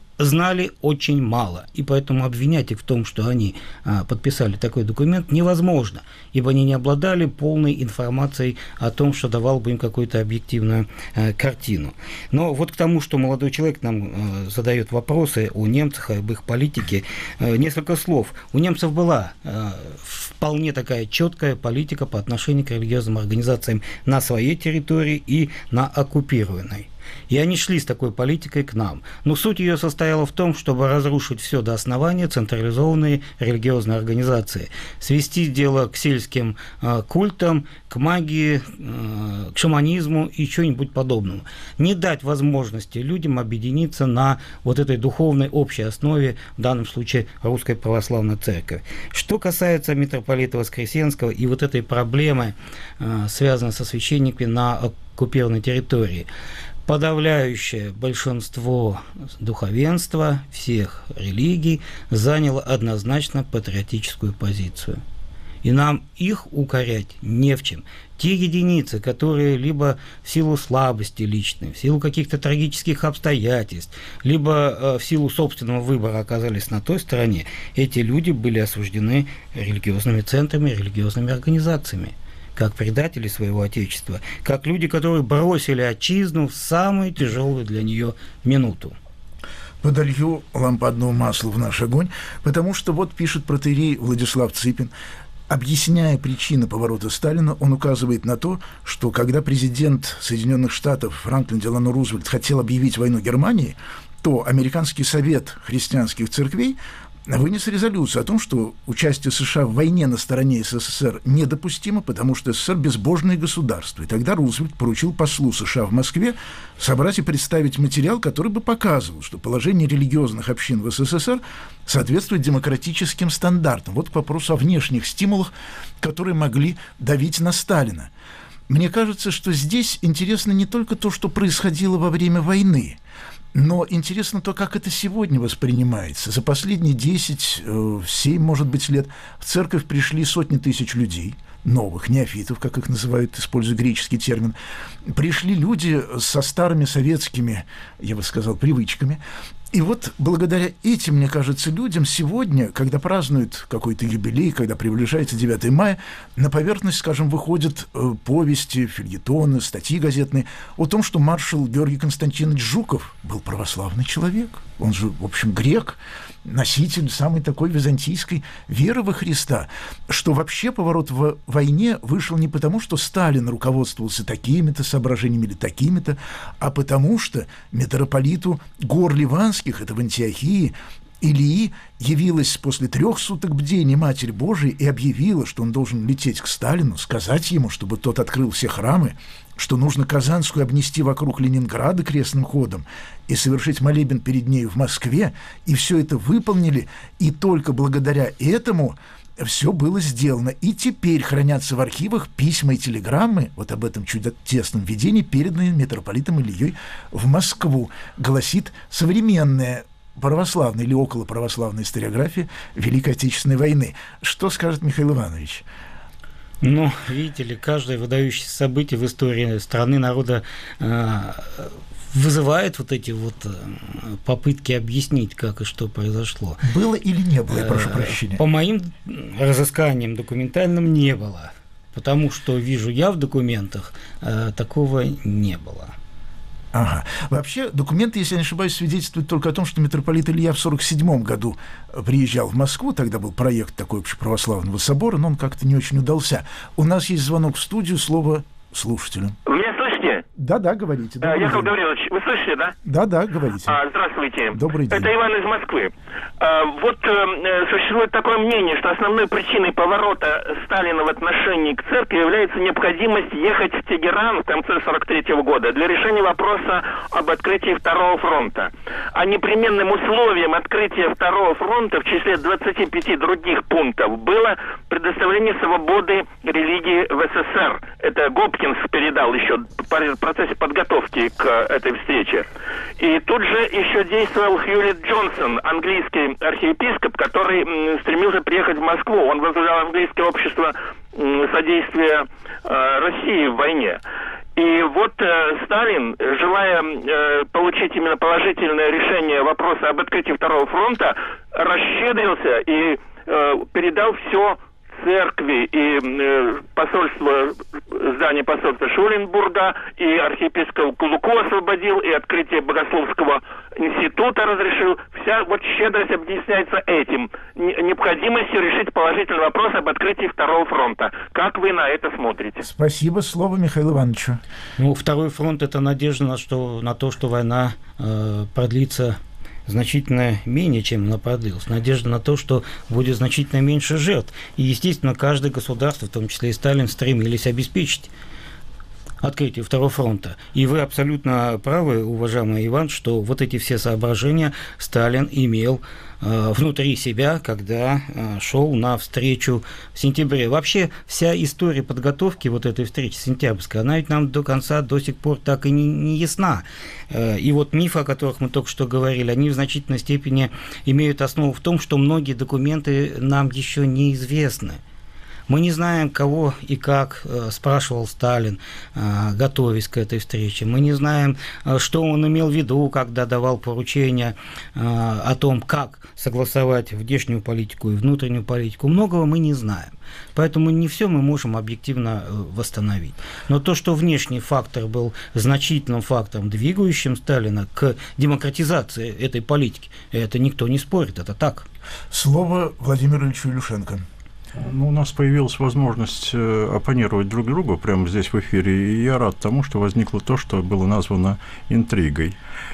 S4: знали очень мало, и поэтому обвинять их в том, что они а, подписали такой документ, невозможно, ибо они не обладали полной информацией о том, что давал бы им какую-то объективную а, картину. Но вот к тому, что молодой человек нам а, задает вопросы о немцах, об их политике, а, несколько слов. У немцев была а, вполне такая четкая политика по отношению к религиозным организациям на своей территории и на оккупированной. И они шли с такой политикой к нам. Но суть ее состояла в том, чтобы разрушить все до основания централизованные религиозные организации, свести дело к сельским э, культам, к магии, э, к шаманизму и чего-нибудь подобному. Не дать возможности людям объединиться на вот этой духовной общей основе, в данном случае Русской Православной Церкви. Что касается митрополита Воскресенского и вот этой проблемы, э, связанной со священниками на оккупированной территории, подавляющее большинство духовенства всех религий заняло однозначно патриотическую позицию. И нам их укорять не в чем. Те единицы, которые либо в силу слабости личной, в силу каких-то трагических обстоятельств, либо в силу собственного выбора оказались на той стороне, эти люди были осуждены религиозными центрами, религиозными организациями, как предатели своего Отечества, как люди, которые бросили отчизну в самую тяжелую для нее минуту.
S2: Подолью лампадного масла в наш огонь, потому что вот пишет протоиерей Владислав Цыпин, объясняя причины поворота Сталина, он указывает на то, что когда президент Соединенных Штатов Франклин Делано Рузвельт хотел объявить войну Германии, то Американский совет христианских церквей вынес резолюцию о том, что участие США в войне на стороне СССР недопустимо, потому что СССР безбожное государство. И тогда Рузвельт поручил послу США в Москве собрать и представить материал, который бы показывал, что положение религиозных общин в СССР соответствует демократическим стандартам. Вот к вопросу о внешних стимулах, которые могли давить на Сталина. Мне кажется, что здесь интересно не только то, что происходило во время войны, Но интересно то, как это сегодня воспринимается. За последние десять, семь, может быть, лет в церковь пришли сотни тысяч людей, новых, неофитов, как их называют, используя греческий термин. Пришли люди со старыми советскими, я бы сказал, привычками. И вот благодаря этим, мне кажется, людям сегодня, когда празднуют какой-то юбилей, когда приближается девятое мая, на поверхность, скажем, выходят повести, фельетоны, статьи газетные о том, что маршал Георгий Константинович Жуков был православный человек. Он же, в общем, грек, носитель самой такой византийской веры во Христа, что вообще поворот в войне вышел не потому, что Сталин руководствовался такими-то соображениями или такими-то, а потому что митрополиту гор Ливанских, это в Антиохии, Илии, явилась после трех суток бдения Матерь Божией и объявила, что он должен лететь к Сталину, сказать ему, чтобы тот открыл все храмы, что нужно Казанскую обнести вокруг Ленинграда крестным ходом и совершить молебен перед нею в Москве, и все это выполнили, и только благодаря этому все было сделано. И теперь хранятся в архивах письма и телеграммы, вот об этом чудесном видении, переданные митрополитом Ильей в Москву, гласит современная православная или околоправославная историография Великой Отечественной войны. Что скажет Михаил Иванович?
S4: Ну, видите ли, каждое выдающееся событие в истории страны, народа э, вызывает вот эти вот попытки объяснить, как и что произошло.
S2: Было или не было, я прошу прощения?
S4: По моим разысканиям документальным не было, потому что вижу я в документах, э, такого не было.
S2: Ага. Вообще, документы, если я не ошибаюсь, свидетельствуют только о том, что митрополит Илья в сорок седьмом году приезжал в Москву, тогда был проект такой общеправославного собора, но он как-то не очень удался. У нас есть звонок в студию, слово слушателю.
S20: Вы меня слышите?
S2: Да-да, говорите.
S20: А, Яков Гаврилович, вы слышите, да?
S2: Да-да, говорите.
S20: А, здравствуйте.
S2: Добрый день.
S20: Это Иван из Москвы. А, вот э, существует такое мнение, что основной причиной поворота Сталина в отношении к церкви является необходимость ехать в Тегеран в конце сорок третьего года для решения вопроса об открытии Второго фронта. А непременным условием открытия Второго фронта в числе двадцати пяти других пунктов было предоставление свободы религии в СССР. Это Гопкинс передал еще в процессе подготовки к этой встрече. И тут же еще действовал Хьюлит Джонсон, английский архиепископ, который стремился приехать в Москву. Он возглавлял английское общество содействия э, России в войне. И вот э, Сталин, желая э, получить именно положительное решение вопроса об открытии Второго фронта, расщедрился и э, передал все церкви и э, посольство, здание посольства Шуленбурга, и архиепископ Кулуку освободил, и открытие Богословского института разрешил. Вся вот щедрость объясняется этим. Необходимостью решить положительный вопрос об открытии Второго фронта. Как вы на это смотрите?
S2: Спасибо. Слово Михаилу Ивановичу.
S4: Ну, Второй фронт – это надежда на, что, на то, что война э, продлится значительно менее, чем она продлилась. Надежда на то, что будет значительно меньше жертв. И, естественно, каждое государство, в том числе и Сталин, стремились обеспечить открытие Второго фронта. И вы абсолютно правы, уважаемый Иван, что вот эти все соображения Сталин имел э, внутри себя, когда э, шел на встречу в сентябре. Вообще вся история подготовки вот этой встречи сентябрьской, она ведь нам до конца до сих пор так и не, не ясна. Э, и вот мифы, о которых мы только что говорили, они в значительной степени имеют основу в том, что многие документы нам еще неизвестны. Мы не знаем, кого и как э, спрашивал Сталин, э, готовясь к этой встрече. Мы не знаем, э, что он имел в виду, когда давал поручения э, о том, как согласовать внешнюю политику и внутреннюю политику. Многого мы не знаем. Поэтому не все мы можем объективно э, восстановить. Но то, что внешний фактор был значительным фактором, двигающим Сталина к демократизации этой политики, это никто не спорит, это так.
S2: Слово Владимиру Ильичу Илюшенко.
S3: Ну, у нас появилась возможность оппонировать друг другу прямо здесь в эфире, и я рад тому, что возникло то, что было названо интригой.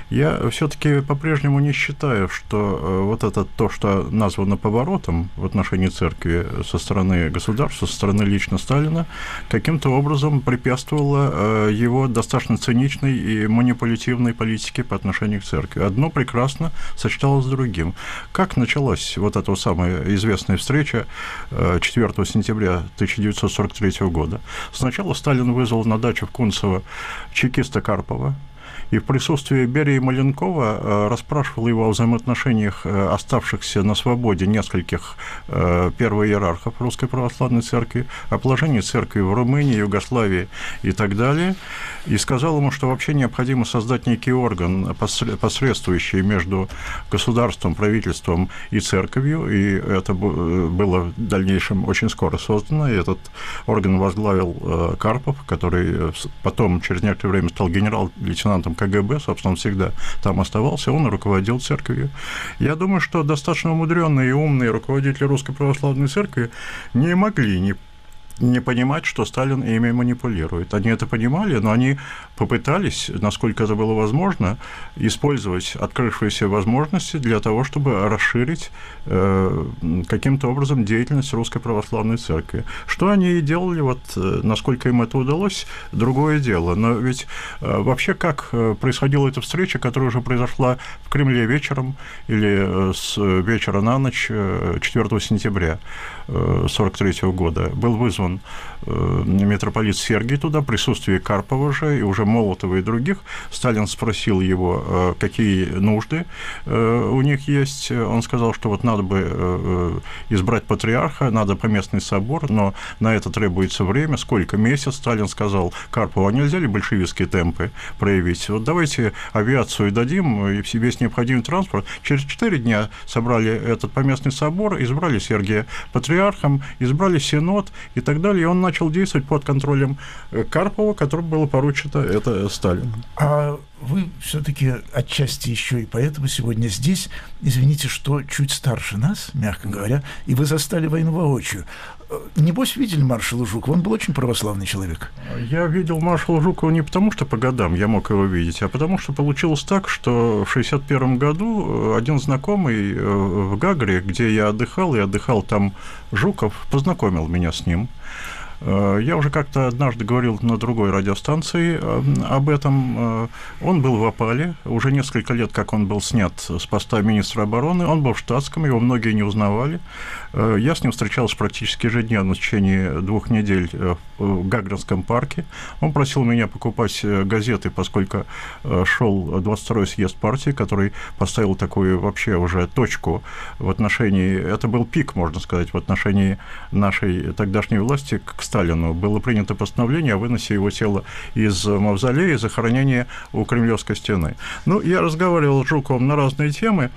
S3: Я все-таки по-прежнему не считаю, что вот это то, что названо поворотом в отношении церкви со стороны государства, со стороны лично Сталина, каким-то образом препятствовало его достаточно циничной и манипулятивной политике по отношению к церкви. Одно прекрасно сочеталось с другим. Как началась вот эта самая известная встреча четвёртого сентября тысяча девятьсот сорок третьего года. Сначала Сталин вызвал на дачу в Кунцево чекиста Карпова и в присутствии Берии Маленкова расспрашивал его о взаимоотношениях оставшихся на свободе нескольких первоиерархов Русской Православной Церкви, о положении церкви в Румынии, Югославии и так далее, и сказал ему, что вообще необходимо создать некий орган, посредствующий между государством, правительством и церковью, и это было в дальнейшем очень скоро создано, и этот орган возглавил Карпов, который потом через некоторое время стал генерал-лейтенантом ка гэ бэ, собственно, он всегда там оставался, он руководил церковью. Я думаю, что достаточно умудренные и умные руководители Русской Православной Церкви не могли не не понимать, что Сталин ими манипулирует. Они это понимали, но они попытались, насколько это было возможно, использовать открывшиеся возможности для того, чтобы расширить э, каким-то образом деятельность Русской Православной Церкви. Что они и делали, вот, насколько им это удалось, другое дело. Но ведь э, вообще как происходила эта встреча, которая уже произошла в Кремле вечером или с вечера на ночь четвёртого сентября сорок третьего года. Был вызван митрополит Сергий туда, в присутствии Карпова же, и уже Молотова и других. Сталин спросил его, какие нужды у них есть. Он сказал, что вот надо бы избрать патриарха, надо поместный собор, но на это требуется время. Сколько? Месяц? Сталин сказал Карпову, а нельзя ли большевистские темпы проявить? Вот давайте авиацию дадим, и весь необходимый транспорт. Через четыре дня собрали этот поместный собор, избрали Сергия патриархом, избрали синод и так далее. И он начал действовать под контролем Карпова, которому было поручено это Сталин.
S2: А вы все-таки отчасти еще и поэтому сегодня здесь, извините, что чуть старше нас, мягко говоря, и вы застали войну воочию. Небось, видели маршала Жукова? Он был очень православный человек.
S3: Я видел маршала Жукова не потому, что по годам я мог его видеть, а потому, что получилось так, что в шестьдесят первом году один знакомый в Гагре, где я отдыхал, и отдыхал там Жуков, познакомил меня с ним. Я уже как-то однажды говорил на другой радиостанции об этом. Он был в опале, уже несколько лет, как он был снят с поста министра обороны, он был в штатском, его многие не узнавали. Я с ним встречался практически ежедневно в течение двух недель в Гагринском парке. Он просил меня покупать газеты, поскольку шел двадцать второй съезд партии, который поставил такую вообще уже точку в отношении, это был пик, можно сказать, в отношении нашей тогдашней власти к Сталину. Было принято постановление о выносе его тела из мавзолея и захоронении у Кремлевской стены. Ну, я разговаривал с Жуковым на разные темы.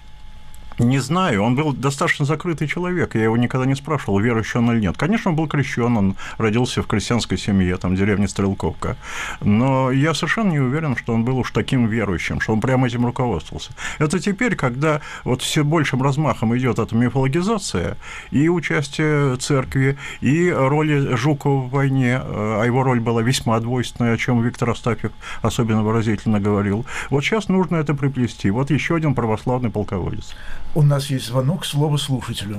S3: Не знаю, он был достаточно закрытый человек, я его никогда не спрашивал, верующий он или нет. Конечно, он был крещен, он родился в крестьянской семье, там, в деревне Стрелковка, но я совершенно не уверен, что он был уж таким верующим, что он прямо этим руководствовался. Это теперь, когда вот все большим размахом идет эта мифологизация, и участие церкви, и роли Жукова в войне, а его роль была весьма двойственная, о чем Виктор Астафьев особенно выразительно говорил. Вот сейчас нужно это приплести. Вот еще один православный полководец.
S2: У нас есть звонок, слово слушателю.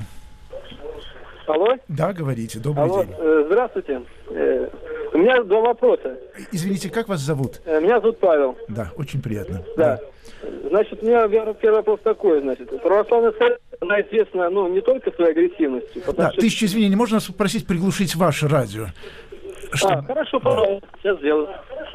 S21: Алло?
S2: Да, говорите, добрый
S21: Алло,
S2: день.
S21: Здравствуйте. У меня два вопроса.
S2: Извините, как вас зовут?
S21: Меня зовут Павел.
S2: Да, очень приятно.
S21: Да. Значит, у меня первый вопрос такой, значит. Православная церковь, она известна, ну, не только своей агрессивностью.
S2: Да, что... тысяча извинений, можно вас попросить приглушить ваше радио?
S21: Что... А, хорошо, пожалуйста, сейчас сделаю.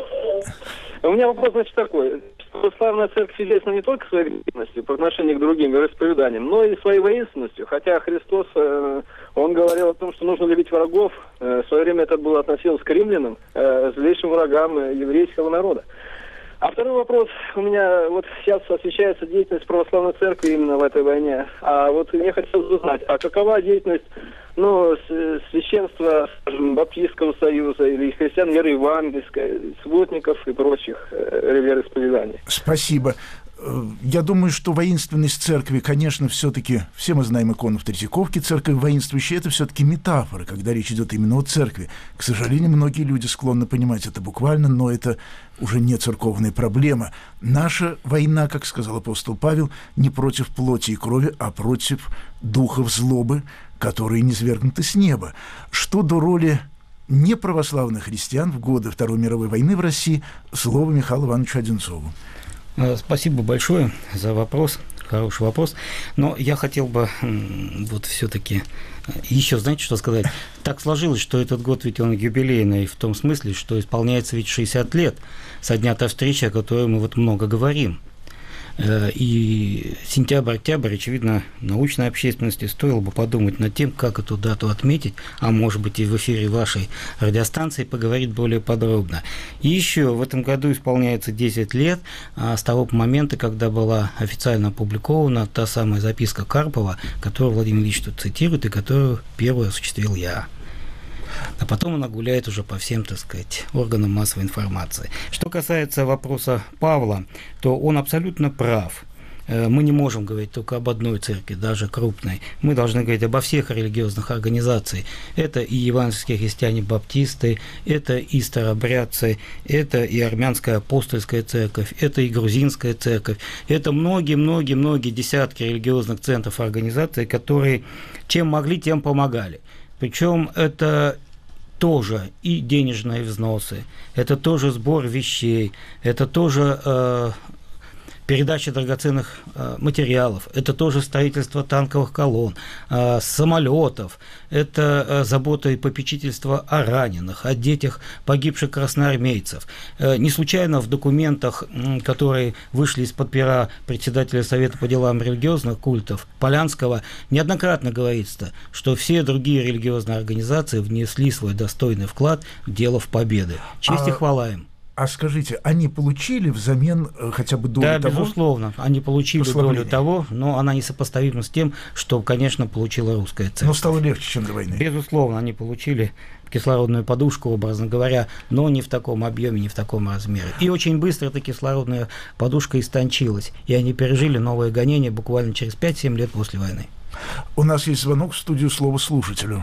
S21: У меня вопрос, значит, такой. Православная церковь известна не только своей агрессивностью по отношению к другим вероисповеданиям, но и своей воинственностью. Хотя Христос, он говорил о том, что нужно любить врагов. В свое время это было относилось к римлянам, злейшим врагам еврейского народа. А второй вопрос. У меня вот сейчас освещается деятельность православной церкви именно в этой войне. А вот мне хотелось узнать, а какова деятельность, ну, священства, скажем, Баптистского союза или христиан веры евангельской, сводников и прочих э, вероисповеданий?
S2: Спасибо. Я думаю, что воинственность церкви, конечно, все-таки, все мы знаем икону в Третьяковке, церковь воинствующая, это все-таки метафора, когда речь идет именно о церкви. К сожалению, многие люди склонны понимать это буквально, но это уже не церковная проблема. Наша война, как сказал апостол Павел, не против плоти и крови, а против духов злобы, которые низвергнуты с неба. Что до роли неправославных христиан в годы Второй мировой войны в России, слово Михаилу Ивановичу Одинцову.
S4: Спасибо большое за вопрос. хороший вопрос. Но я хотел бы вот все-таки еще, знаете, что сказать? Так сложилось, что этот год ведь он юбилейный в том смысле, что исполняется ведь шестьдесят лет со дня той встречи, о которой мы вот много говорим. И сентябрь-октябрь, очевидно, научной общественности стоило бы подумать над тем, как эту дату отметить, а может быть и в эфире вашей радиостанции поговорить более подробно. И еще в этом году исполняется десять лет с того момента, когда была официально опубликована та самая записка Карпова, которую Владимир Ильич тут цитирует и которую первую осуществил я. А потом она гуляет уже по всем, так сказать, органам массовой информации. Что касается вопроса Павла, то он абсолютно прав. Мы не можем говорить только об одной церкви, даже крупной. Мы должны говорить обо всех религиозных организациях. Это и евангельские христиане-баптисты, это и старобрядцы, это и армянская апостольская церковь, это и грузинская церковь. Это многие-многие-многие десятки религиозных центров и организаций, которые чем могли, тем помогали. Причем это тоже и денежные взносы, это тоже сбор вещей, это тоже э, передача драгоценных э, материалов, это тоже строительство танковых колонн, э, самолетов, это э, забота и попечительство о раненых, о детях погибших красноармейцев. Э, не случайно в документах, э, которые вышли из-под пера председателя Совета по делам религиозных культов Полянского, неоднократно говорится, что все другие религиозные организации внесли свой достойный вклад в дело в победы. Честь а... и хвала им.
S2: А скажите, они получили взамен хотя бы долю
S4: да,
S2: того?
S4: Да, безусловно, они получили долю того, но она несопоставима с тем, что, конечно, получила русская церковь.
S2: Но стало легче, чем до войны.
S4: Безусловно, они получили кислородную подушку, образно говоря, но не в таком объеме, не в таком размере. И очень быстро эта кислородная подушка истончилась, и они пережили новое гонение буквально через пять-семь лет после войны.
S2: У нас есть звонок в студию, слово слушателю.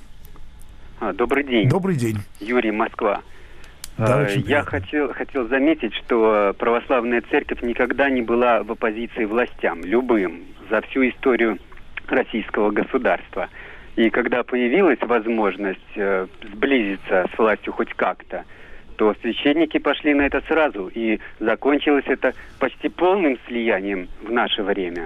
S7: А, добрый день.
S2: Добрый день.
S7: Юрий, Москва.
S2: Да,
S7: Я хотел, хотел заметить, что православная церковь никогда не была в оппозиции властям, любым, за всю историю российского государства. И когда появилась возможность э, сблизиться с властью хоть как-то, то священники пошли на это сразу, и закончилось это почти полным слиянием в наше время.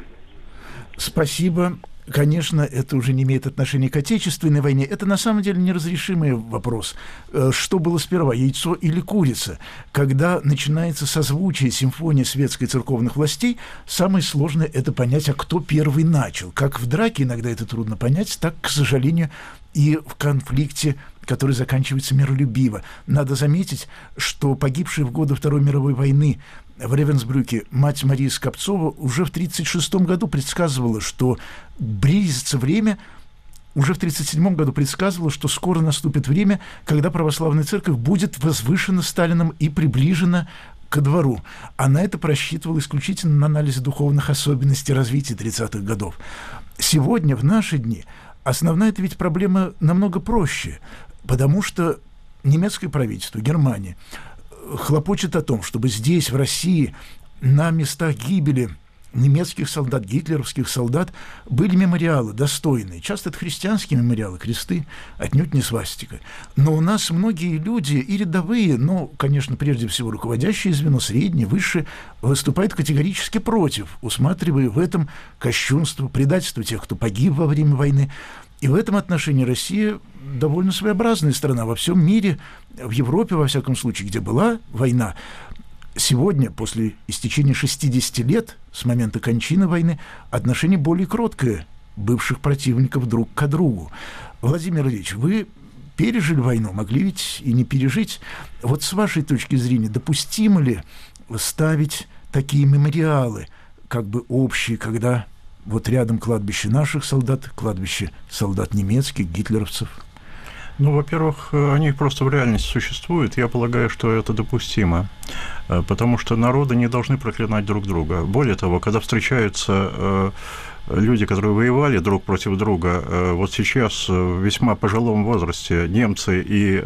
S2: Спасибо. Конечно, это уже не имеет отношения к Отечественной войне. Это на самом деле неразрешимый вопрос. Что было сперва, яйцо или курица? Когда начинается созвучие, симфония светской церковных властей, самое сложное – это понять, а кто первый начал. Как в драке иногда это трудно понять, так, к сожалению, и в конфликте, который заканчивается миролюбиво. Надо заметить, что погибшие в годы Второй мировой войны в Ревенсбрюке мать Мария Скопцова уже в тысяча девятьсот тридцать шестом году предсказывала, что близится время, уже в тысяча девятьсот тридцать седьмом году предсказывала, что скоро наступит время, когда православная церковь будет возвышена Сталином и приближена ко двору. Она это просчитывала исключительно на анализе духовных особенностей развития тридцатых годов. Сегодня, в наши дни, основная это ведь проблема намного проще, потому что немецкое правительство, Германия, хлопочет о том, чтобы здесь, в России, на местах гибели немецких солдат, гитлеровских солдат, были мемориалы достойные. Часто это христианские мемориалы, кресты, отнюдь не свастика. Но у нас многие люди, и рядовые, но, конечно, прежде всего руководящее звено, среднее, высшее, выступают категорически против, усматривая в этом кощунство, предательство тех, кто погиб во время войны. И в этом отношении Россия довольно своеобразная страна. Во всем мире, в Европе, во всяком случае, где была война, сегодня, после истечения шестидесяти лет с момента кончины войны, отношение более кроткое бывших противников друг к другу. Владимир Ильич, вы пережили войну, могли ведь и не пережить. Вот с вашей точки зрения, допустимо ли ставить такие мемориалы, как бы общие, когда вот рядом кладбище наших солдат, кладбище солдат немецких, гитлеровцев?
S3: Ну, во-первых, они просто в реальности существуют. Я полагаю, что это допустимо, потому что народы не должны проклинать друг друга. Более того, когда встречаются люди, которые воевали друг против друга, вот сейчас в весьма пожилом возрасте немцы и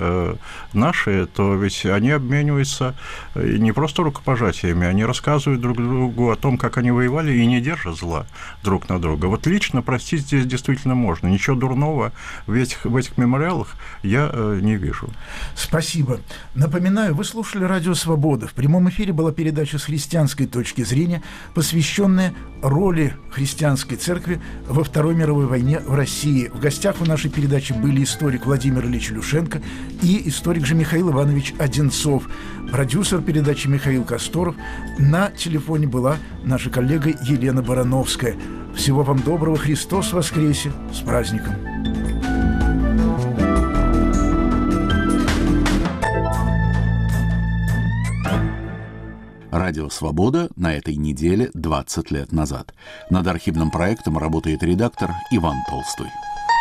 S3: наши, то ведь они обмениваются не просто рукопожатиями, они рассказывают друг другу о том, как они воевали, и не держат зла друг на друга. Вот лично простить здесь действительно можно. Ничего дурного в этих, в этих мемориалах я не вижу.
S2: Спасибо. Напоминаю, вы слушали «Радио Свобода». В прямом прямом эфире была передача с христианской точки зрения, посвященная роли христианской церкви во Второй мировой войне в России. В гостях в нашей передаче были историк Владимир Ильич Илюшенко и историк же Михаил Иванович Одинцов. Продюсер передачи Михаил Косторов. На телефоне была наша коллега Елена Барановская. Всего вам доброго. Христос воскресе! С праздником!
S1: Радио «Свобода» на этой неделе двадцать лет назад. Над архивным проектом работает редактор Иван Толстой.